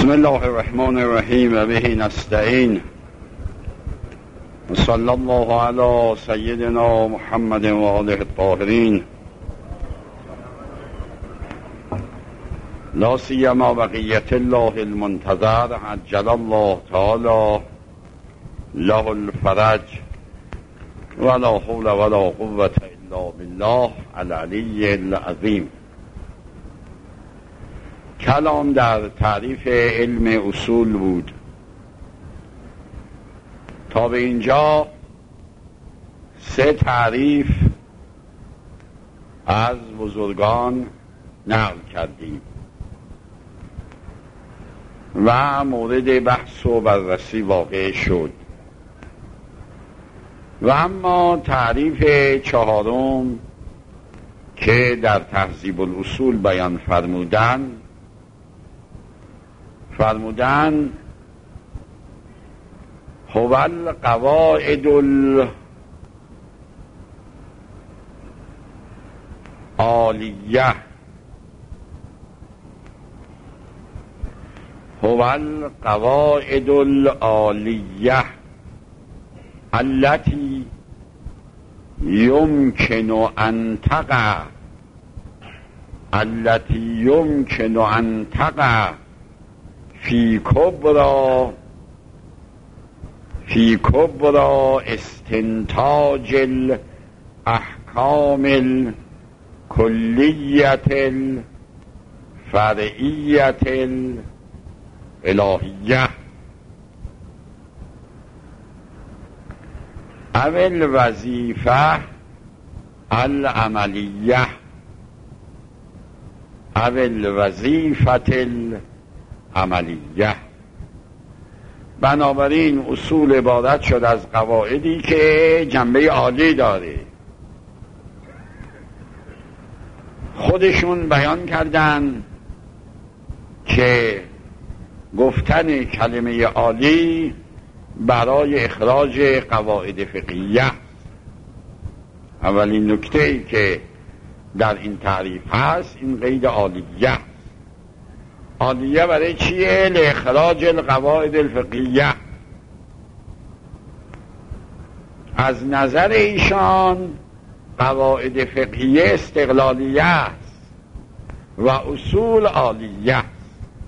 بسم الله الرحمن الرحیم و به نستعین و صلی الله علی سیدنا محمد و آله الطاهرین لا سیما بقیت الله المنتظر عجل الله تعالی له الفرج ولا حول ولا قوة الا بالله العلی العظیم. کلام در تعریف علم اصول بود. تا به اینجا 3 تعریف از بزرگان نقل کردیم و مورد بحث و بررسی واقع شد. و اما تعریف 4م که در تهذیب الاصول بیان فرمودن هو القواعد العالیه هو القواعد العالیه التي يمكن أن تقع في كبرى استنتاج الأحكام الكلية الفرعية الإلهية أو الوظيفة العملية أو الوظيفة العملیه. بنابراین اصول عبارت شد از قواعدی که جنبه عالی داره. خودشون بیان کردن که گفتن کلمه عالی برای اخراج قواعد فقهیه. اولین نکته‌ای که در این تعریف هست این قید عالیه. عالیه برای چیه؟ لاخراج القواعد الفقهیه. از نظر ایشان قواعد فقهیه استقلالیه است و اصول عالیه است،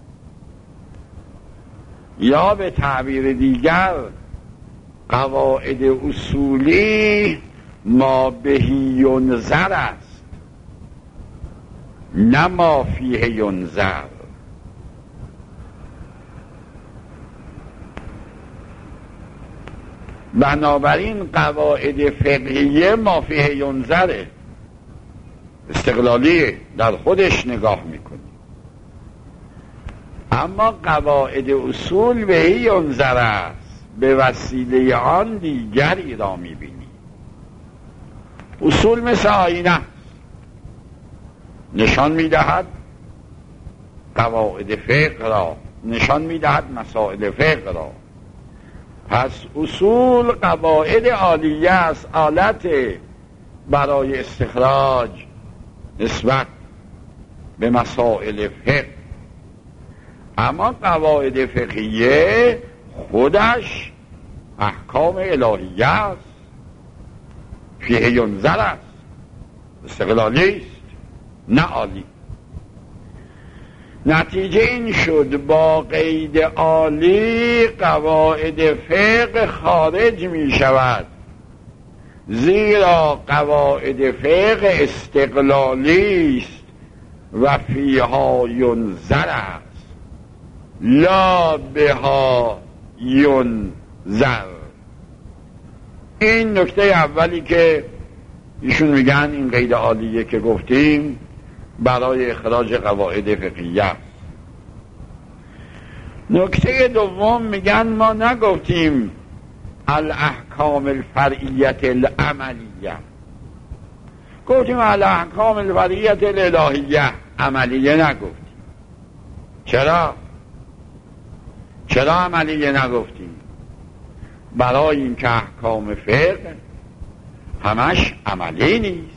یا به تعبیر دیگر قواعد اصولی ما بهی ینظر است نه ما فیه ینظر. بنابراین قواعد فقهیه ما فیه ینظره، استقلالیه، در خودش نگاه میکنی. اما قواعد اصول بهی ینظر است، به وسیله آن دیگری را میبینی. اصول مثل آینه است، نشان میدهد قواعد فقه را، نشان میدهد مسائل فقه را. پس اصول قواعد عالیه است، آلت برای استخراج نسبت به مسائل فقه. اما قواعد فقهیه خودش احکام الهیه است، فیه ینظر است، استقلالی است نه عالی. نتیجه این شد با قید عالی قواعد فقه خارج می شود، زیرا قواعد فقه استقلالی است و فیها ینظر است لا بها ینظر. این نکته اولی که ایشون میگن این قید عالیه که گفتیم برای اخراج قواعد فقهیه. نکته دوم میگن ما نگفتیم الاحکام الفرعیه العملیه، گفتیم الاحکام الفرعیه الالهیه، عملیه نگفتیم. چرا عملیه نگفتیم؟ برای اینکه احکام فقه همش عملی نیست.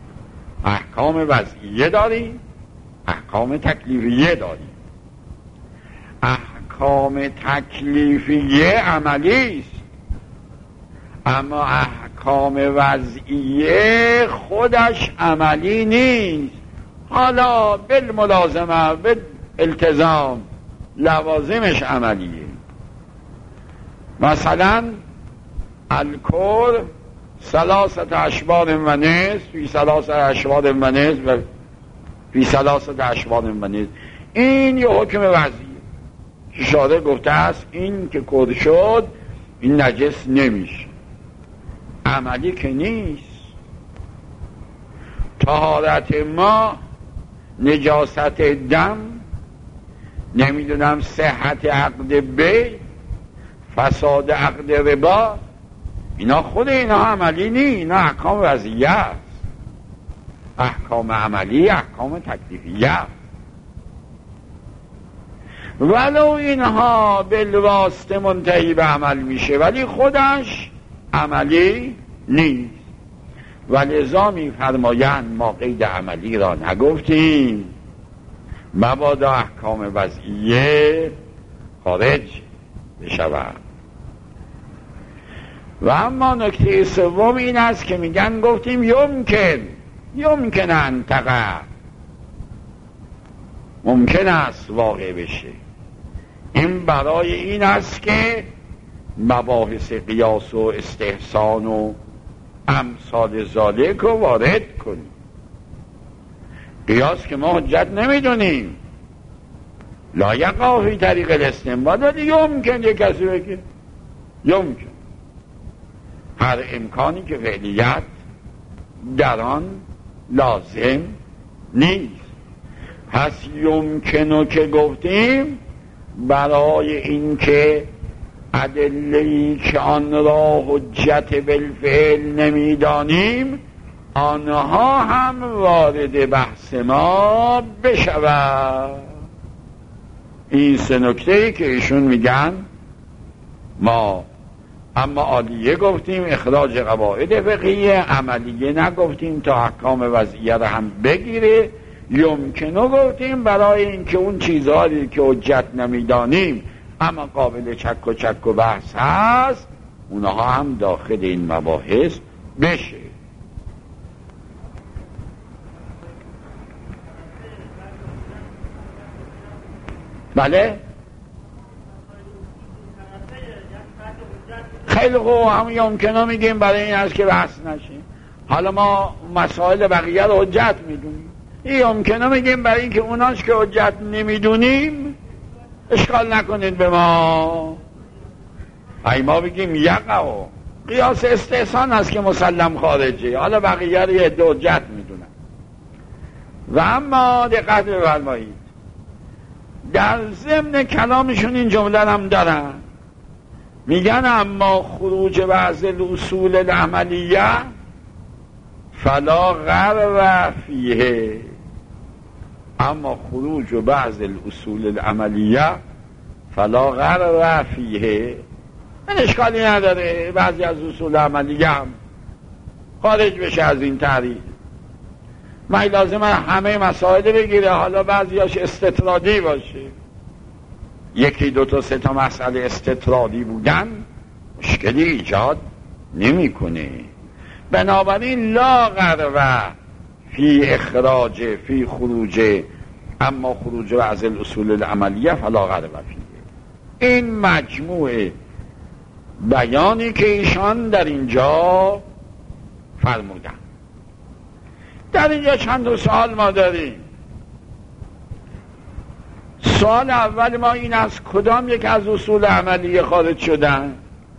احکام وضعیه داریم، احکام تکلیفیه داریم. احکام تکلیفیه عملی است، اما احکام وضعیه خودش عملی نیست. حالا بالملازمه بالالتزام لوازمش عملیه. مثلا الکل 3 اشبار و نصف فی 3 اشبار و نصف و فی 3 اشبار و نصف. این یه حکم وضعیه که شارع گفته است این که کد شد این نجس نمیشه، عملی که نیست. طهارت ما، نجاست دم، نمیدونم صحت عقد بی، فساد عقد ربا، اینا خود اینا عملی نی، اینا احکام وضعیه است. احکام عملی احکام تکلیفیه است. ولو اینها بالواسطه منتهی به عمل میشه ولی خودش عملی نیست. ولذا میفرمایند ما قید عملی را نگفتیم مبادا احکام وضعیه خارج بشود. و اما نکته سوم این است که میگن گفتیم یمکن ان تقع، ممکن است واقع بشه. این برای این است که مباحث قیاس و استحسان و امثال ذالک رو وارد کنیم. قیاس که ما حجت نمیدونیم، لا یقع فی طریق الاستنباط، ولی یمکن یک کسی بگه یمکن، هر امکانی که فعلیت در آن لازم نیست. پس یمکنو که گفتیم برای این که ادله‌ای که آن را حجت بالفعل نمیدانیم آنها هم وارد بحث ما بشود. این 3 نکته‌ای که ایشون میگن ما اما عالیه گفتیم اخراج قواعد فقهیه، عملیه نگفتیم تا احکام وضعیه را هم بگیره. یمکنو گفتیم برای اینکه اون چیزهایی که حجت نمیدانیم اما قابل چک و بحث هست اونها هم داخل این مباحث بشه. بله خیلی خوب، هم یمکنو میگیم برای این است که بحث نشه. حالا ما مسائل بقیه رو حجت میدونیم، یمکنو میگیم برای این که اوناش که حجت نمیدونیم اشکال نکنید به ما. ای ما بگیم یقع و قیاس استحسان است که مسلم خارجه، حالا بقیه رو یه حجت میدونن. و اما دقت بفرمایید در ضمن کلامشون این جمله هم دارن، میگن اما خروج بعض الاصول العملیه فلا غرو فیه، اما خروج بعض الاصول العملیه فلا غرو فیه، این اشکالی نداره بعضی از اصول عملیه هم خارج بشه از این تعریف. من لازمه همه مسائل بگیره، حالا بعضیاش استطرادی باشه، 1 2 تا 3 تا مسئله استطرادی بودن مشکلی ایجاد نمیکنه. بنابراین لا غرو فی اخراج فی خروج، اما خروج بعض الاصول العملیه فلا غرو فیه. این مجموعه بیانی که ایشان در اینجا فرمودن. در اینجا چند سوال ما داریم. سوال اول ما این است کدام یک از اصول عملیه خارج شدن؟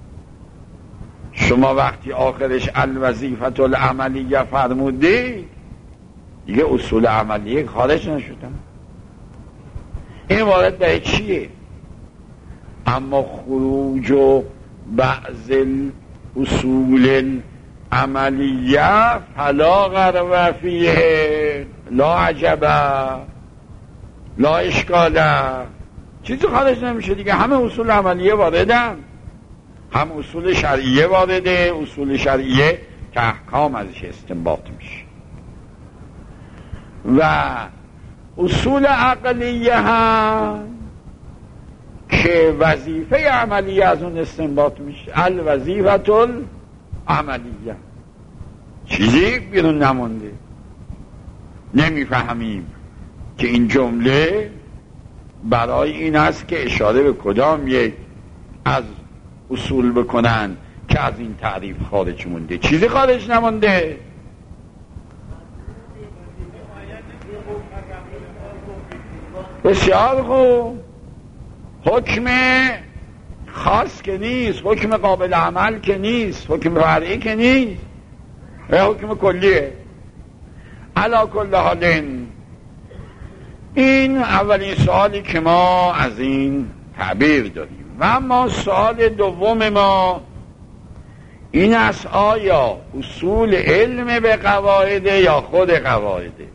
شما وقتی آخرش الوظیفه العملیه فرمودی دیگه اصول عملیه خارج نشدن. این وارد به چیه؟ اما خروج و بعض اصول عملیه فلا غرو فیه لا عجبه لا اشکاله، چیزی خارج نمیشه دیگه. همه اصول عملیه واردن، هم اصول شرعیه وارده، اصول شرعیه که احکام ازش استنباط میشه، و اصول عقلیه هم که وظیفه عملیه از اون استنباط میشه. الوظیفه العملیه، چیزی بیرون نمونده. نمیفهمیم که این جمله برای این است که اشاره به کدام یک از اصول بکنن که از این تعریف خارج مونده. چیزی خارج نمونده. بسیار خوب، حکم خاص که نیست، حکم قابل عمل که نیست، حکم فرعی که نیست، حکم کلیه. علا کل حال این اولین سوالی که ما از این تعبیر داریم. و اما سوال دوم ما این است: آیا اصول علم به قواعده یا خود قواعده؟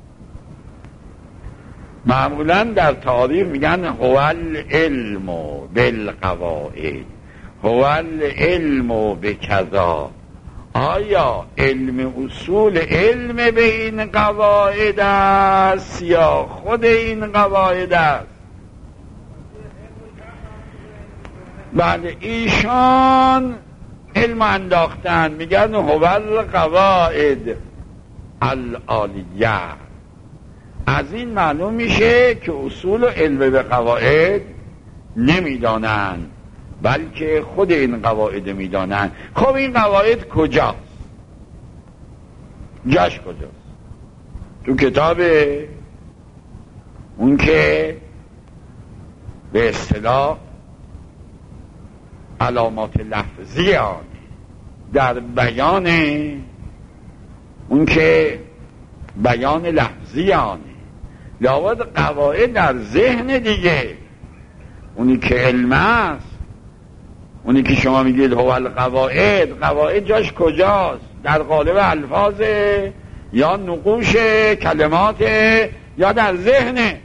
معمولا در تاریخ میگن هو العلم بالقواعد، هو العلم بکذا. آیا علم اصول علم به این قواعد است یا خود این قواعد است؟ بله، ایشان علم انداختن، میگن هو القواعد العالیه. از این معلوم میشه که اصول علم به قواعد نمیدانن، بلکه خود این قواعد میدانن. خب این قواعد کجاست؟ جاش کجاست؟ تو کتاب اون که به اصطلاح علامات لفظی آن، در بیان اون که بیان لفظی آنه. لابد قواعد در ذهن دیگه، اونی که علم است، اونی که شما میگید هو القواعد، قواعد جاش کجاست؟ در قالب الفاظ یا نقوش کلمات یا در ذهنه؟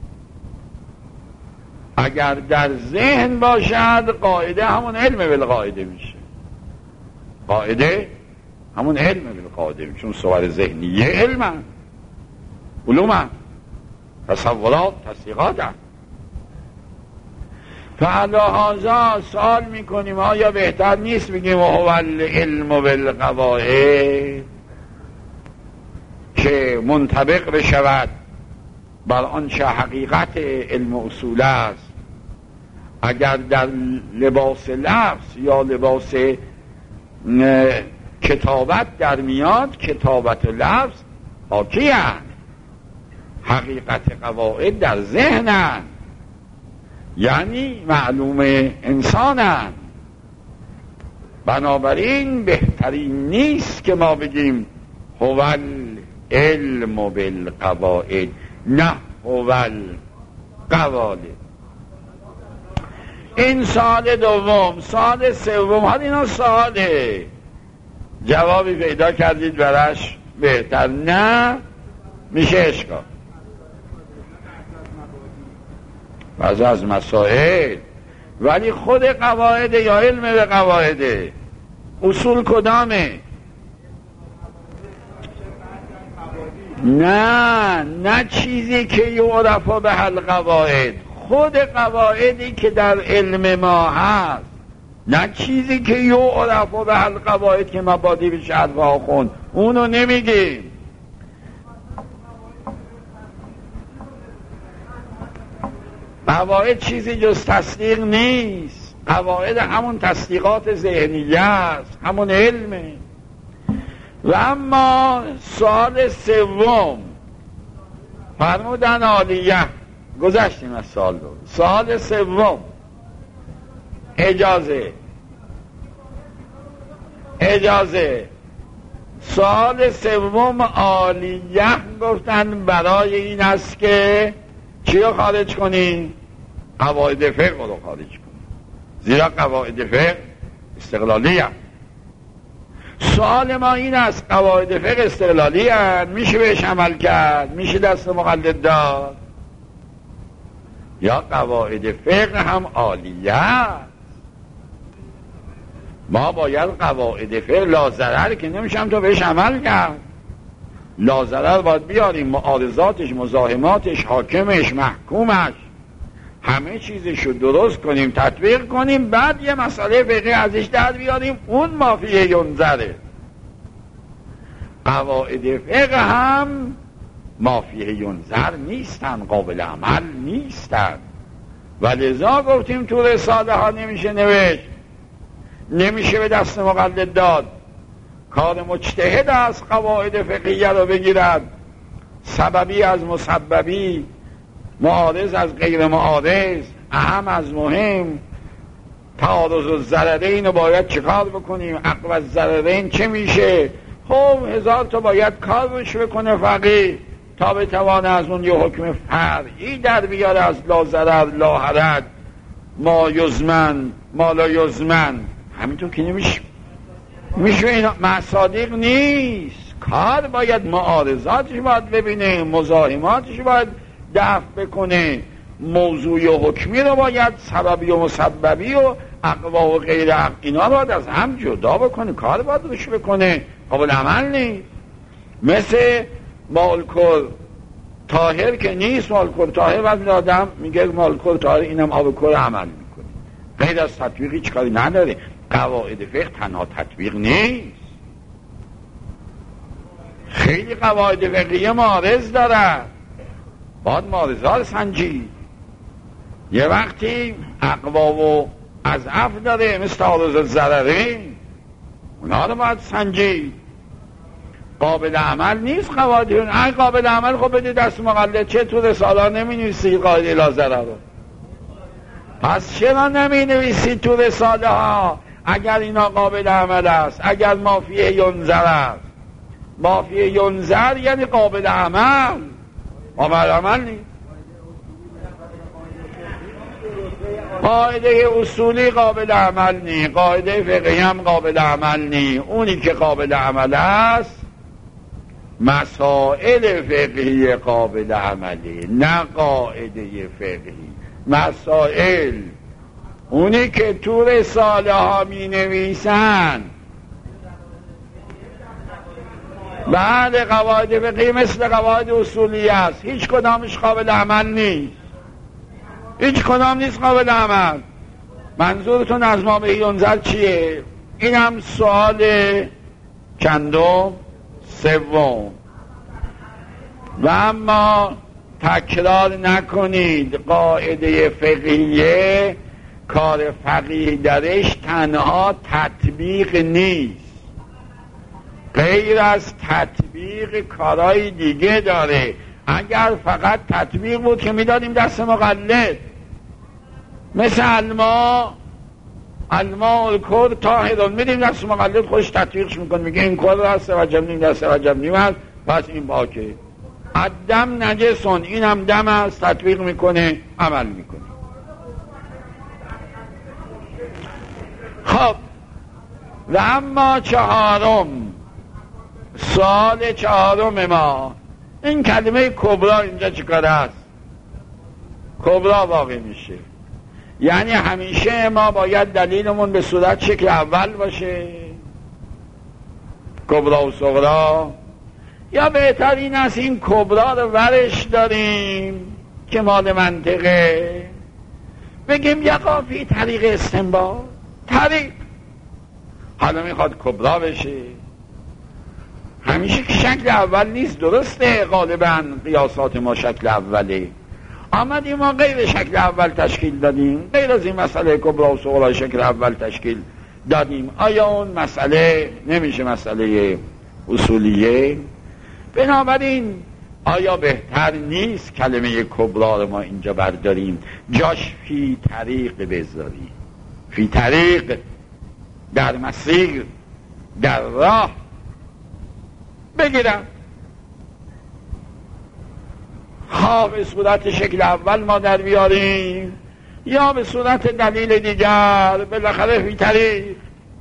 اگر در ذهن باشد قاعده همون علم بالقاعده میشه، قاعده همون علم بالقاعده میشه، چون صور ذهنیه علم، علوم، تصورات، تصدیقات هم. فعلا سوال میکنیم آیا بهتر نیست بگیم هو العلم بالقواعد که منطبق بشود بر آنچه حقیقت علم اصول است؟ اگر در لباس لفظ یا لباس کتابت در میاد، کتابت و لفظ حاکی هست، حقیقت قواعد در ذهنن، یعنی معلوم انسانن. بنابراین بهترین نیست که ما بگیم هو العلم بالقواعد، نه هو القواعد. این سال دوم. سال سوم، حالا اینا ساله، جوابی پیدا کردید براش بهتر نه میشه اشکال. بعض از مسائل، ولی خود قواعد یا علم به قواعده؟ اصول کدامه؟ نه چیزی که یعرف به القواعد، خود قواعدی که در علم ما هست، نه چیزی که یعرف به القواعد که مبادی به شرف آخون، اونو نمیگیم. قواعد چیزی جز تصدیق نیست، قواعد همون تصدیقات ذهنیه است، همون علمه. و اما سال سوم فرمودن عالیه، گذشتیم از سال دو. سال سوم اجازه سال سوم عالیه گفتن برای این است که چی رو خارج کنی؟ قواعد فقه رو خارج کنی، زیرا قواعد فقه استقلالی هست. سوال ما این است: قواعد فقه استقلالی هست، میشه بهش عمل کرد، میشه دست مقلد داد، یا قواعد فقه هم عالیه است؟ ما باید قواعد فقه لازرر که نمیشم تو بهش عمل کرد، لازرر باید بیاریم، معارضاتش، مزاحماتش، حاکمش، محکومش، همه چیزشو درست کنیم، تطبیق کنیم، بعد یه مسئله فقهی ازش در بیاریم، اون مافیه ینظره. قواعد فقه هم مافیه ینظر نیستن، قابل عمل نیستن، و لذا گفتیم تو رساله ها نمیشه نوشت، نمیشه به دست مقلد داد. کار مجتهد از قواعد فقهیه رو بگیرد، سببی از مسببی، معارض از غیر معارض، اهم از مهم، تعارض الضررین رو باید چه کار بکنیم، عقب الضررین چه میشه. خب 1000 تا باید کار روش بکنه فقیه تا بتوانه از اون یه حکم فرعی در بیاره، از لا ضرر لا حرج، ما یزمن ما لا یزمن. همینطور که نمیشه، میشه اینا مصادیق نیست. کار باید معارضاتش باید ببینه، مزاحماتش باید دفع بکنه، موضوع و حکمی رو باید، سببی و مسببی و اقوا و غیر اقوا، اینا رو باید از هم جدا بکنه، کار باید روش بکنه، قابل عمل نیست. مثل مالکل طاهر که نیست، مالکل طاهر وقتی آدم میگه مالکل طاهر، اینم آب کل عمل میکنه، غیر از تطبیقی چکاری نداره. قواعد فقه تنها تطبیق نیست، خیلی قواعد فقهیه معارض داره، باید معارضات سنجید. یه وقتی اقوا و اضعف داره، مثل تعارض الضررین، اونا رو باید سنجید. قابل عمل نیست قواعد. اگه قابل عمل خب بده دست مقلد، چه تو رساله نمی نویسی قاعده لا ضرر رو؟ پس چرا نمی نویسی تو رساله ها اگر اینا قابل عمل است، اگر مافیه ینظر است؟ مافیه ینظر یعنی قابل عمل، قابل عمل نیست. قاعده اصولی قابل عمل نی، قاعده فقهی هم قابل عمل نی. اونی که قابل عمل است مسائل فقهی قابل عملی، نه قاعده فقهی. مسائل اونی که تو رساله ها می نویسن بعد قواعد فقهی مثل قواعد اصولی است، هیچ کدامش قابل عمل نیست، هیچ کدام نیست قابل عمل. منظورتون از ما به ینظر چیه؟ این هم سوال چندم؟ سوم. و اما تکرار نکنید قاعده فقهیه کار فقیه درش تنها تطبیق نیست، غیر از تطبیق کارهای دیگه داره. اگر فقط تطبیق بود که میدادیم دست مقلد، مثل الماء الکر طاهرون، میدیم دست مقلد خودش تطبیقش میکنه، میگه این کر هست وجب نیم، دست وجب نیم هست، پس این باکه. الدم نجسون، این هم دم هست، تطبیق میکنه، عمل میکنه. خب و اما چهارم، سوال چهارم ما، این کلمه کبرا اینجا چیکار است؟ کبرا واقع میشه، یعنی همیشه ما باید دلیلمون به صورت شکل اول باشه، کبرا و صغرا، یا بهتر این است این کبرا رو ورش داریم که مال منطقه، بگیم یقا فی طریق استنباط، طریق حالا میخواد کبرا بشه. همیشه که شکل اول نیست، درسته غالبا قیاسات ما شکل اوله، آمدیم ما غیر شکل اول تشکیل دادیم، غیر از این مسئله کبرا و صغرا شکل اول تشکیل دادیم. آیا اون مسئله نمیشه مسئله اصولیه؟ بنابراین آیا بهتر نیست کلمه کبرا رو ما اینجا برداریم، جاش فی طریق بذاریم، فی طریق، در مسیر، در راه بگیرم، خواه به صورت شکل اول ما در بیاریم یا به صورت دلیل دیگر، بالاخره فی طریق.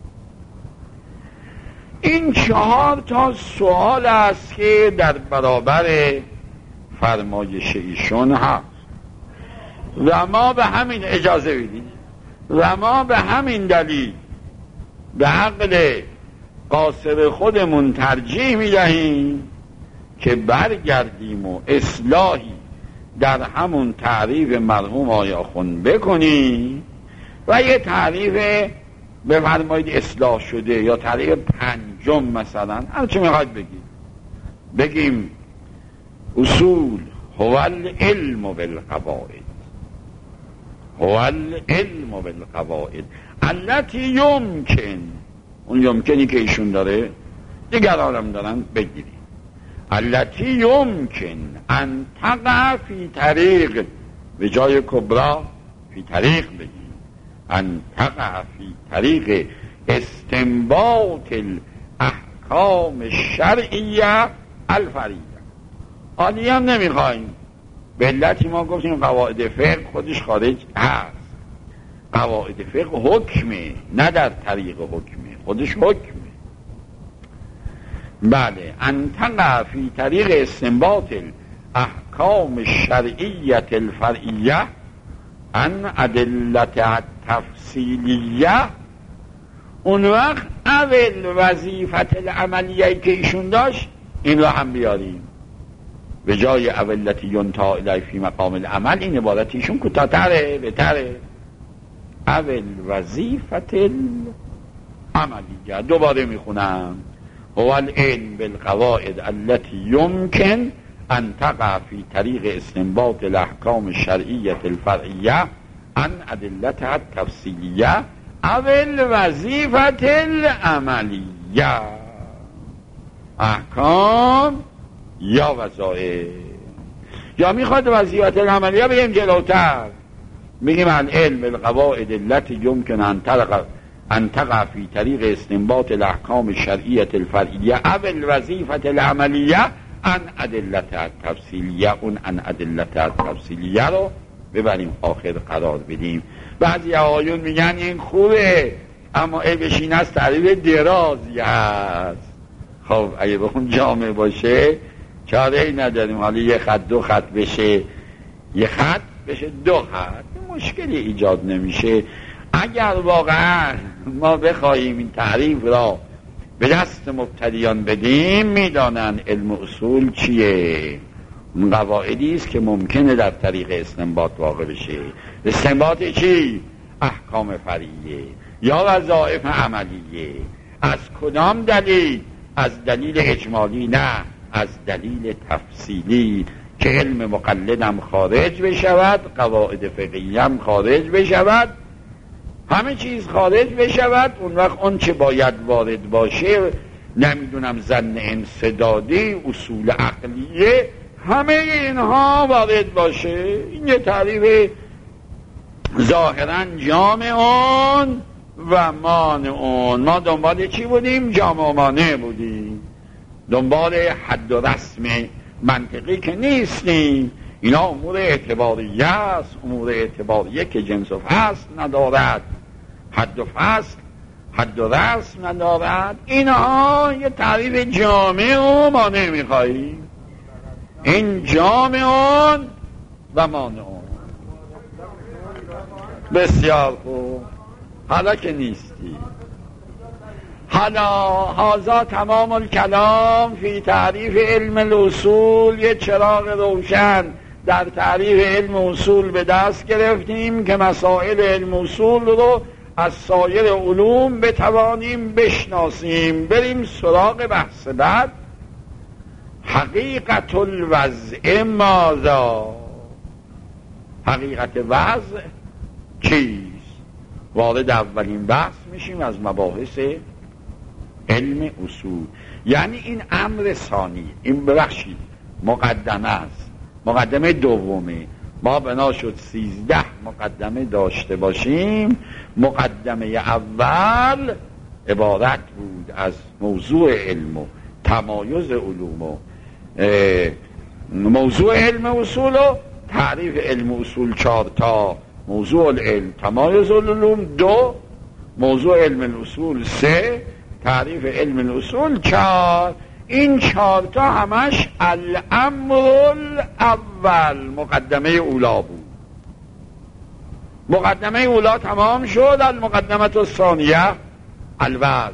این 4 تا سوال است که در برابر فرمایش ایشون هست و ما به همین اجازه بدید و ما به همین دلیل به عقل قاصر خودمون ترجیح میدهیم که برگردیم و اصلاحی در همون تعریف مرحوم آیاخون بکنی و یه تعریف بفرمایید اصلاح شده یا تعریف پنجم مثلا هر چه میخواید بگیم اصول هو العلم بالقواعد، هو العلم بالقواعد التي یمکن، اون یمکنی که ایشون داره دیگرانم دارن بگیری، التي یمکن ان تقع فی طریق، به جای کبرا فی طریق بگی، ان تقع فی طریق استنباط الاحکام الشرعیه الفریعه. عالی هم نمیخوایم، به علتی ما گفتیم قواعد فقه خودش خارج هست، قواعد فقه حکمه نه در طریق حکمه، خودش حکمه. بله، ان تقع فی طریق استنباط الاحکام الشرعیه الفرعیه ان ادلت التفصیلیه. اون وقت اول وظیفت العملیه که ایشون داشت این رو هم بیاریم، به جای اولتی ینتا الی فی مقام العمل این عبارت ایشون کوتاه‌تره، بهتره. اول وظیفت العملیه، دوباره میخونم، هو العلم بالقواعد التي يمكن ان تقع في طریق استنباط الاحکام الشرعیه الفرعیه عن ادلتها التفصیلیه اول وظیفت العملیه. احکام یا وظایف، یا میخواد وظیفت العملیه بگیم جلوتر، بگیم العلم بالقواعد التي يمكن ان تقع فی طریق استنباط الاحکام الشرعیه الفرعیه اول وظیفت العملیه ان ادلت التفصیلیه. اون ان ادلت التفصیلیه رو ببریم آخر قرار بدیم. بعضی آقایون میگن این خوبه اما عیبش این است تعریف درازی هست. خب اگه بخون جامع باشه چاره ای نداریم، حالا یه خط دو خط بشه، یه خط بشه دو خط، مشکلی ایجاد نمیشه. اگر واقعا ما بخواهیم این تعریف را به دست مبتدیان بدیم، میدانن علم اصول چیه، اون قواعدی است که ممکنه در طریق استنباط واقع بشه. استنباط چی؟ احکام فرعیه یا وظایف عملیه. از کدام دلیل؟ از دلیل اجمالی نه، از دلیل تفصیلی که علم مقلدم خارج بشود، قواعد فقهی هم خارج بشود، همه چیز خارج بشود. اون وقت اون چه باید وارد باشه، نمیدونم زن انسدادی، اصول عقلیه، همه اینها وارد باشه. این یه تعریف ظاهرا جامعون و مانعون. ما دنبال چی بودیم؟ جامع و مانع بودیم، دنبال حد و رسم منطقی که نیستیم. اینا امور اعتباریه است، امور اعتباریه که جنس و فصل ندارد، حد و فصل، حد و رسم ندارد. اینها یه تعریف جامع و مانع میخواییم. این جامعون و مانعون. بسیار خوب، حالا که نیستی، حالا هازا تمام الکلام فی تعریف علم الاصول. یه چراغ روشن در تعریف علم اصول به دست گرفتیم که مسائل علم اصول رو از سایر علوم بتوانیم بشناسیم. بریم سراغ بحث بعد. حقیقت الوضع ماذا؟ حقیقت وضع چیست؟ وارد اولین بحث میشیم از مباحث علم اصول. یعنی این امر ثانی، این ببخشید مقدمه است، مقدمه دومه. ما بنا شد 13 مقدمه داشته باشیم. مقدمه اول عبارت بود از موضوع علم و تمایز علوم و موضوع علم اصول و تعریف علم اصول 4 تا، موضوع العلم تمایز العلوم 2، موضوع علم الاصول 3، تعریف علم الاصول 4. این 4 تا همش الامر الاول، مقدمه اولا بود. مقدمه اولا تمام شد، المقدمه الثانیه الوضع.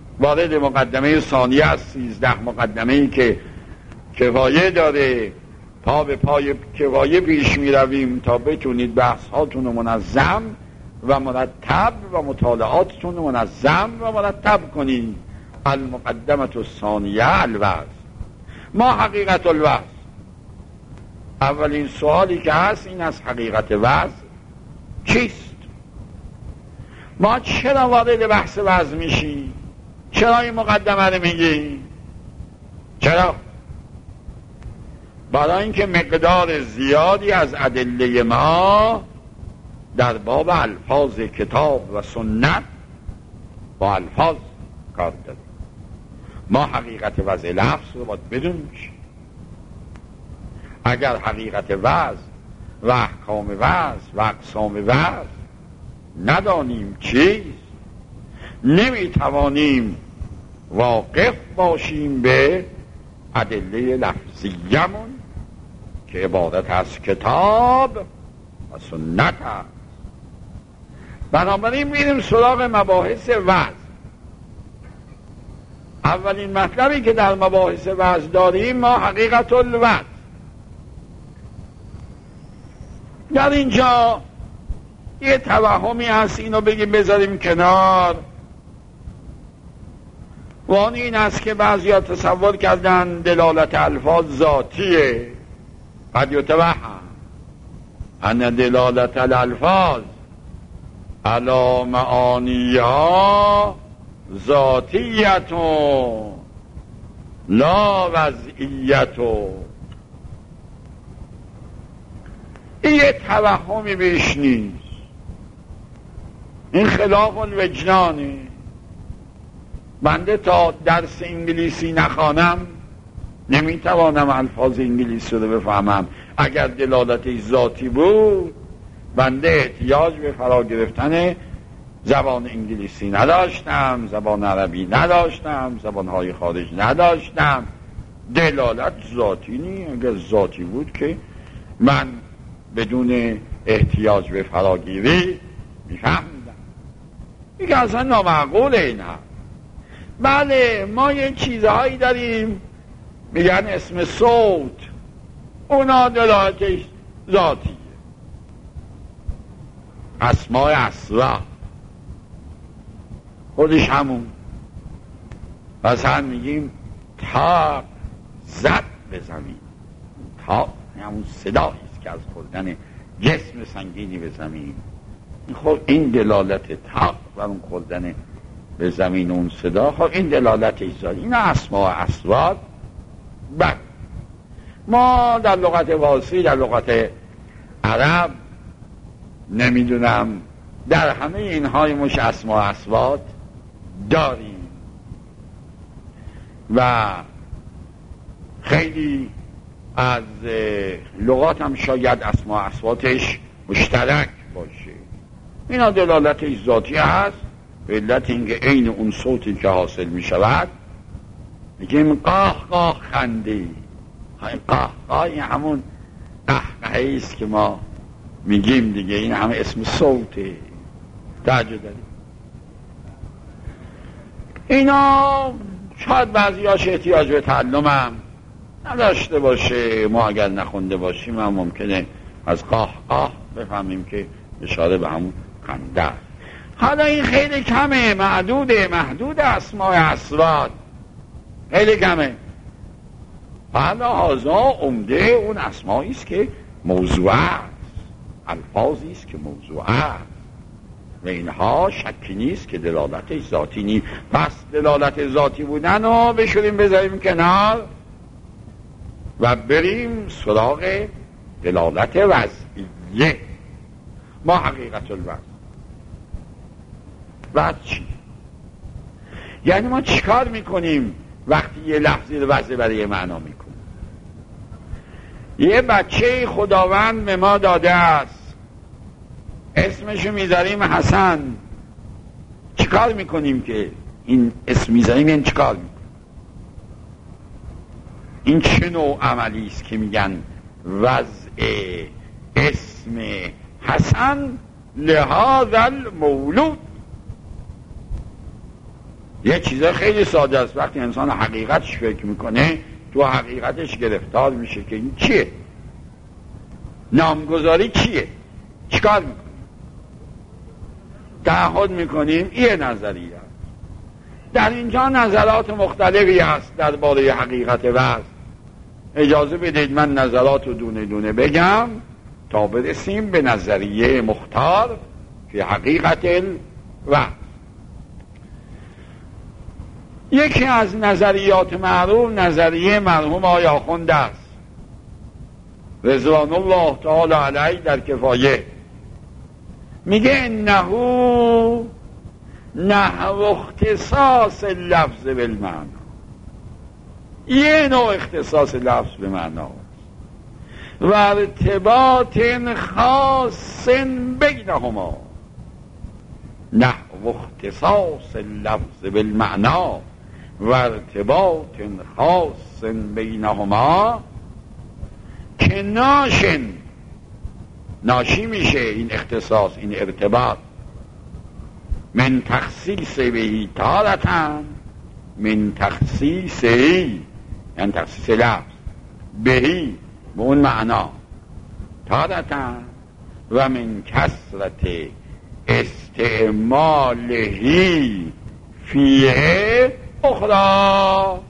وارد مقدمه ثانیه از 13 مقدمه‌ای که کفایه داره پا به پای کفایه پیش می رویم تا بتونید بحث هاتون منظم و مرتب و مطالعاتتون منظم و مرتب کنید. المقدمة الثانیه الوعظ. ما حقیقت الوعظ. اولین سوالی که هست این از حقیقت وعظ چیست؟ ما چرا وارد بحث وعظ میشیم؟ چرا این مقدمه رو میگیم؟ چرا؟ برای اینکه مقدار زیادی از ادله ما در باب الفاظ کتاب و سنت با الفاظ کار داره. ما حقیقت وضع لفظ رو باید بدونیم. اگر حقیقت وضع و احکام وضع و اقسام وضع ندانیم چیست، نمیتوانیم واقف باشیم به ادله لفظیمون که عبارت از کتاب و سنت است. بنابراین میریم سراغ مباحث وعظ. اولین مطلبی که در مباحث وعظ داریم ما حقیقت الوعظ. در اینجا یه توهمی هست، اینو بگیم بذاریم کنار. و آن این است که بعضی ها تصور کردن دلالت الفاظ ذاتیه. قد یتوهم ان دلالت الالفاظ علی معانیها ذاتیت لا وضعیت. این یه توهمی بیش نیست، این خلاف الوجدانه. بنده تا درس انگلیسی نخوانم نمیتوانم الفاظ انگلیسی رو بفهمم. اگر دلالت ذاتی بود بنده احتیاج به فرا گرفتن زبان انگلیسی نداشتم، زبان عربی نداشتم، زبانهای خارج نداشتم. دلالت ذاتی نیست. اگر ذاتی بود که من بدون احتیاج به فراگیری میفهمدم. این که اصلا نامعقوله این هم. بله ما یه چیزهایی داریم میگن اسم صوت، اونا دلالتش ذاتیه. اسماء اصلا خودش همون. مثلا میگیم تاق زد به زمین. تاق همون صداییست که از خوردن جسم سنگینی به زمین. خب این دلالت تاق و اون خوردن به زمین اون صدا، خب این دلالت ایزاد. این اسماء اصوات. بعد ما در لغت فارسی، در لغت عرب، نمیدونم در همه اینهای مش اسماء اصوات داریم و خیلی از لغات هم شاید اسماء اصواتش مشترک باشه. اینا دلالتش ذاتی هست به علت اینکه عین اون صوتی که حاصل می شود. میگیم قاه قاه خنده. قاه قاه این همون قهقهی است که ما میگیم دیگه. این همه اسم صوته. توجه داریم. اینا شاید بعضیاش احتیاج به تعلم هم نداشته باشه. ما اگر نخونده باشیم هم ممکنه از قاه قاه بفهمیم که اشاره به همون خنده. حالا این خیلی کمه، محدود اسماء اصوات خیلی کمه. حالا هازا عمده اون اسمایی است که موضوع است، الفاظی است که موضوع است و اینها شکی نیست که دلالت ذاتی نیست. پس دلالت ذاتی بودن رو بشوریم بذاریم کنار و بریم سراغ دلالت وضعیه. ما حقیقت الوضع. وضع چی؟ یعنی ما چیکار میکنیم وقتی یه لفظی رو وضع برای معنا میکنیم؟ یه بچه خداوند به ما داده است، اسمشو میذاریم حسن. چیکار میکنیم که این اسم میذاریم؟ یعنی چیکار میکنیم؟ این چه نوع عملی است که میگن وضع اسم حسن لهذا المولود؟ یه چیزا خیلی ساده است. وقتی انسان حقیقتش فکر میکنه تو حقیقتش گرفتار میشه که این چیه. نامگذاری چیه؟ چیکار میکنیم؟ تعهد میکنیم یه نظریه است. در اینجا نظرات مختلفی هست درباره حقیقت وضع. اجازه بدید من نظرات رو دونه دونه بگم تا برسیم به نظریه مختار فی حقیقت الوضع. یکی از نظریات معروف نظریه مرحوم آقای آخوند است رضوان الله تعالی علیه در کفایه. میگه انه نحو اختصاص لفظ بالمعنی، یه نوع اختصاص لفظ به معنا و ارتباط خاص بینهما. نحو اختصاص لفظ بالمعنی و ارتباط خاص بینهما که ناشی میشه این اختصاص، این ارتباط من تخصیص بهی تارتن، من تخصیص یعنی تخصیص لفظ بهی به اون معنا تارتن و من کثرت استعمالهی فیه اخرى.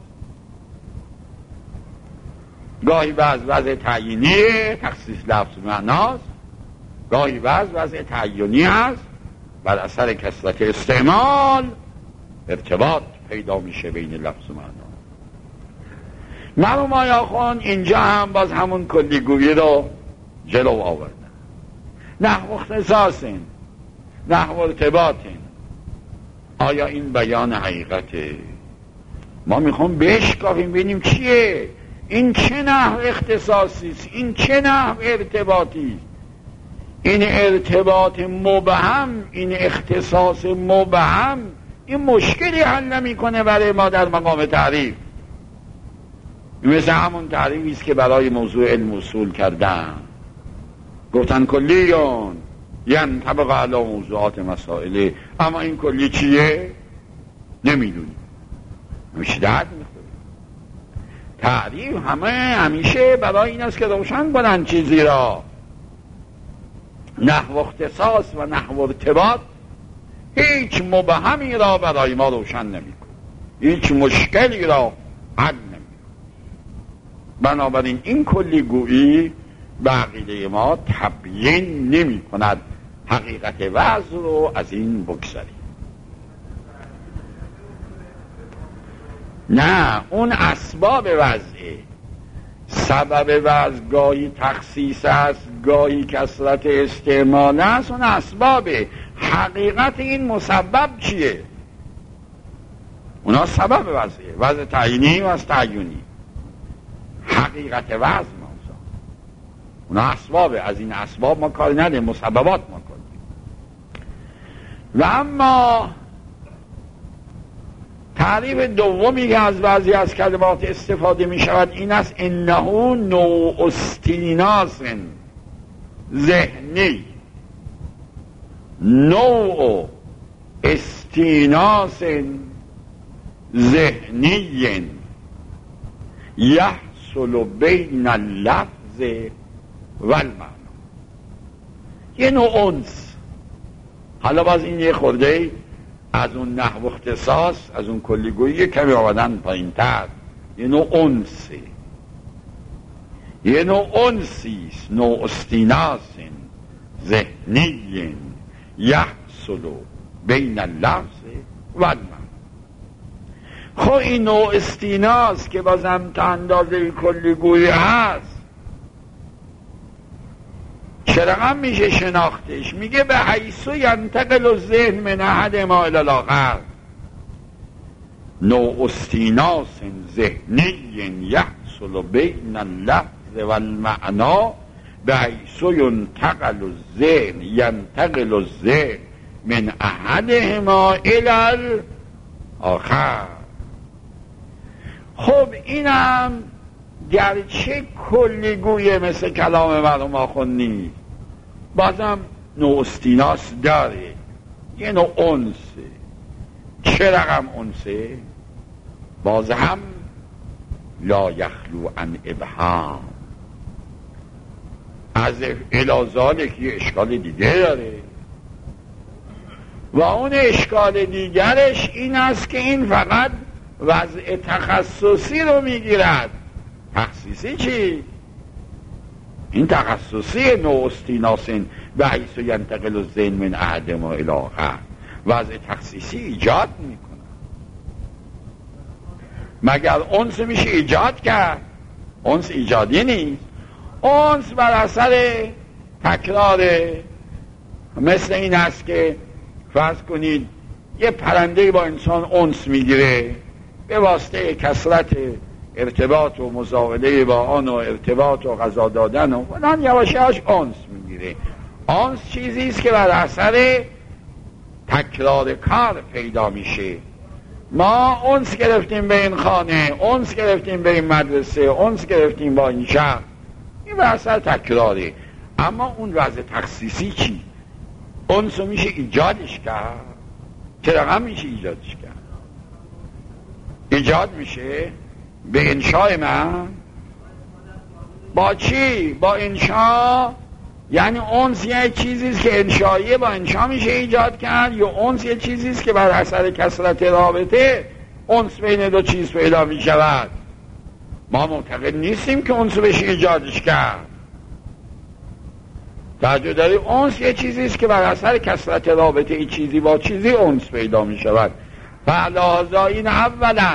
گاهی وضع تعیینی تخصیص لفظ معناست، گاهی وضع تعیینی هست، بر اثر کثرت استعمال ارتباط پیدا میشه بین لفظ و معنا. مرحوم آقای آخوند اینجا هم باز همون کلیگویی رو جلو آوردن. نحو اختصاص، نحو ارتباط. آیا این بیان حقیقته؟ ما میخوام بشکافیم ببینیم چیه این، چه نحو اختصاصی است، این چه نحو ارتباطی است. این ارتباط مبهم، این اختصاص مبهم، این مشکلی حل نمیکنه برای ما در مقام تعریف. مثل همون تعریفی است که برای موضوع علم اصول کردن، گفتن کلیون ینطبق علی موضوعات مسائله، اما این کلی چیه نمیدونیم، میشه درد میخوره. تعریف همیشه برای این است که روشن کنن چیزی را. نحو اختصاص و نحو ارتباط هیچ مبهمی را برای ما روشن نمیکنه، هیچ مشکلی را حل نمیکنه. بنابراین این کلی گویی به عقیده ما تبیین نمی کند حقیقت وضع رو از این بگذاریم. نه، اون اسباب وضعه. سبب وضع گاهی تخصیص است، گاهی کثرت استعمال است، اون اسبابه. حقیقت این مسبب چیه؟ اونا سبب وضعه، وضع تعیینی و از تعیینی. حقیقت وضع موضوع اونا اسبابه. از این اسباب ما کاری نداریم، مسببات ما کنیم. و اما تعریف دومی که از بعضی از کلمات استفاده می شود این است انه نوع استیناس ذهنی، نوع استیناس ذهنی یحصل بین اللفظ و المعنی. یه نوع انس. حالا باز این یه خورده از اون نحو اختصاص، از اون کلیگویی کمی آمدن پایین تر. یه نوع انسه، یه نوع انسیست، نوع استیناس ذهنی یحصل بین اللفظ و المعنی. خب این نوع استیناس که بازم تا اندازه کلیگویی هست چه رقم میشه شناختش؟ میگه به حیث ینتقل الذهن من احد ما الی الاخر. نوع استیناس ذهنی یحصل بین اللفظ و المعنی به حیث ینتقل الذهن من احدهما الی الاخر. خب اینم گرچه کلیگویه مثل کلام مرحوم آخوند نیست، بازم نوع استیناس داره، یه نوع انسه. چه رقم انسه؟ باز هم لا یخلو عن ابهام. از الازال که اشکال دیگه داره و اون اشکال دیگرش این است که این فقط وضع تخصصی رو میگیرد. تخصیصی چی؟ این تخصصی نوع استیناسین به حیث ینتقل الذهن من احدهما الی آخر. وضع تخصیصی ایجاد میکنه. مگر انس میشه ایجاد کرد؟ انس ایجادی نیست. انس بر اثر تکراره. مثل این است که فرض کنید یه پرنده با انسان انس میگیره به واسطه کثرت ارتباط و مزاوله با آن و ارتباط و غذا دادن و فلان یواش یواش انس میگیره. انس چیزی است که بر اثر تکرار کار پیدا میشه. ما انس گرفتیم به این خانه، انس گرفتیم به این مدرسه، انس گرفتیم با این شهر، این بر اثر تکراره. اما اون وضع تخصیصی چی؟ انس رو میشه ایجادش کرد؟ چه رقم میشه ایجادش کرد؟ ایجاد میشه به انشاء من. با چی؟ با انشاء. یعنی انس یه چیزیست که انشاییه، با انشاء میشه ایجاد کرد، یا انس یه چیزیست که بر اثر کثرت رابطه انس بین دو چیز پیدا میشود. ما معتقد نیستیم که انس بشه ایجادش کرد. توجه داری؟ انس یه چیزیست که بر اثر کثرت رابطه ای چیزی با چیزی انس پیدا میشود. فعلاوه این اولا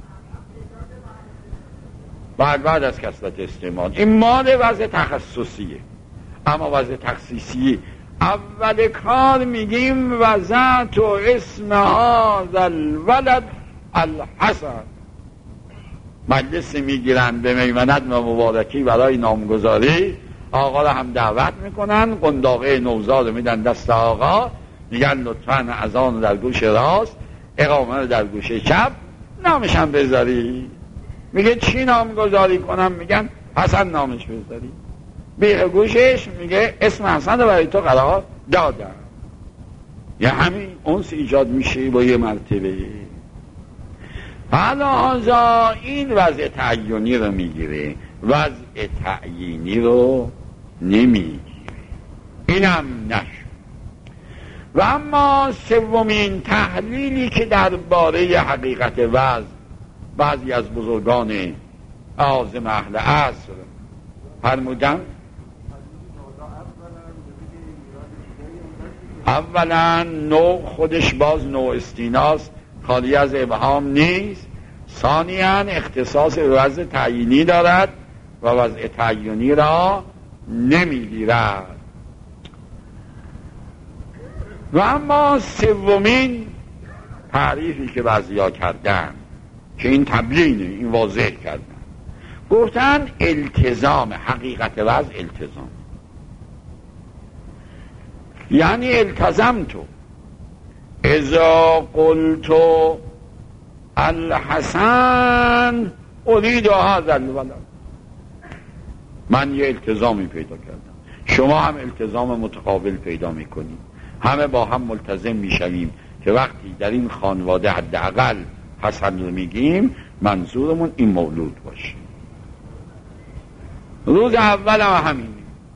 بعد از کثرت استعمال این مال وضع تخصصیه. اما وضع تخصیصی اول کار میگیم وضعت و اسم هذا الولد الحسن. مجلس میگیرن به میمنت و مبارکی برای نامگذاری. آقا رو هم دعوت میکنن، قنداقه نوزاد میدن دست آقا، میگن لطفاً اذان در گوش راست، اقامه در گوش چپ، نامش هم بذاری. میگه چی نامگذاری کنم؟ میگن حسن نامش بذاری. بیخ گوشش میگه اسم حسن رو برای تو قرار دادم. یه همین انس ایجاد میشه با یه مرتبه. حالا این وضع تعیینی رو میگیره، وضع تعیینی رو نمیگیره. اینم نشد. و اما سومین تحلیلی که درباره حقیقت وضع بعضی از بزرگان اعاظم اهل عصر فرمودن، اولا نوع خودش باز نوع استیناس خالی از ابهام نیست. ثانیاً اختصاص وضع تعیینی دارد و وضع تعیینی را نمیگیرد. و اما سومین تعریفی که بعضیا کردن که این تبیینه، این واضح کردن، گفتن التزام حقیقت وضع التزام. یعنی التزم تو اذا قلت الحسن اريد هذا الولد. من یه التزامی پیدا کردم، شما هم التزام متقابل پیدا میکنید، همه با هم ملتزم میشویم که وقتی در این خانواده حداقل حسن رو میگیم منظورمون این مولود باشه. روز اول هم همینه،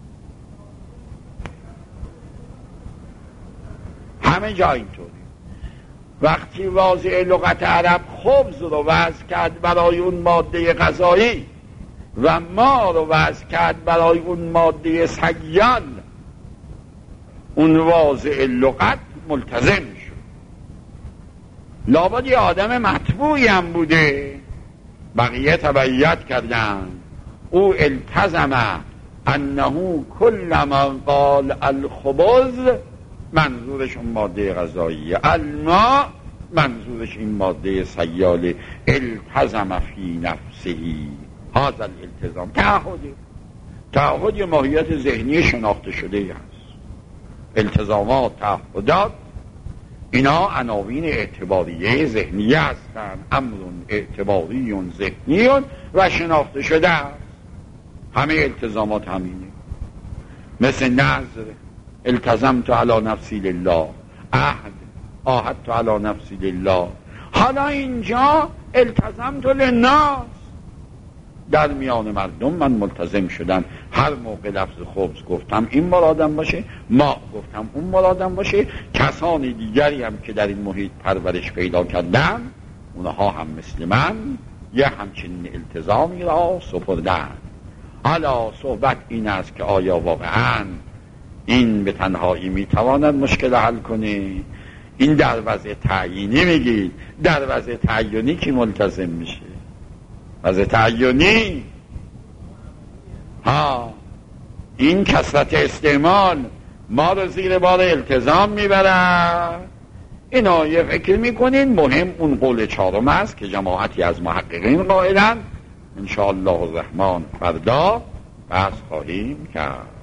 همه جا اینطوری. وقتی واضع لغت عرب خبز رو وضع کرد برای اون ماده غذایی و ما رو وضع کرد برای اون ماده سیال، اون واضع لغت ملتزم شد. لابد یه آدم مطبوعی هم بوده، بقیه تبعیت کردن. او التزم انه کلما قال الخبز منظورش اون ماده غذاییه، الماء منظورش این ماده سیاله. التزم فی نفسهی هذا الالتزام. تعهد یه ماهیت ذهنی شناخته شده هست. التزامات، تعهدات، اینا عناوین اعتباریه ذهنی هستن. امر اعتباری ذهنی و شناخته شده است. همه التزامات همینه. مثل نظر، التزمت علی نفسی لله، عهد، عاهدت علی نفسی لله. حالا اینجا التزمت للناس، در میان مردم من ملتزم شدم. هر موقع لفظ خبز گفتم این مرادم باشه، ما گفتم اون مرادم باشه، کسان دیگری هم که در این محیط پرورش پیدا کردن اونها هم مثل من یه همچین التزامی را سپردن. حالا صحبت این است که آیا واقعا این به تنهایی میتواند مشکل حل کنه؟ این در وضع تعیینی میگید، در وضع تعیینی کی ملتزم میشه؟ وضع تعیینی این کثرت استعمال ما رو زیر بار التزام میبرد. اینا یه فکر میکنین. مهم اون قول چهارم است که جماعتی از محققین قائلن. انشاءالله الرحمن فردا بحث خواهیم کرد.